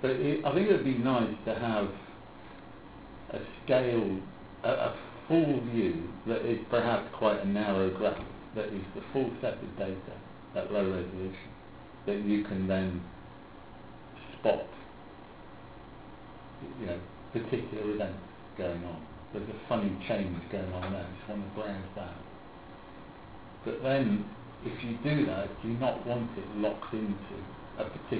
But I think it would be nice to have a scale, a full view that is perhaps quite a narrow graph, that is the full set of data at low resolution, that you can then spot, particular events going on. There's a funny change going on there, just want to browse that. But then, if you do that, do you not want it locked into a particular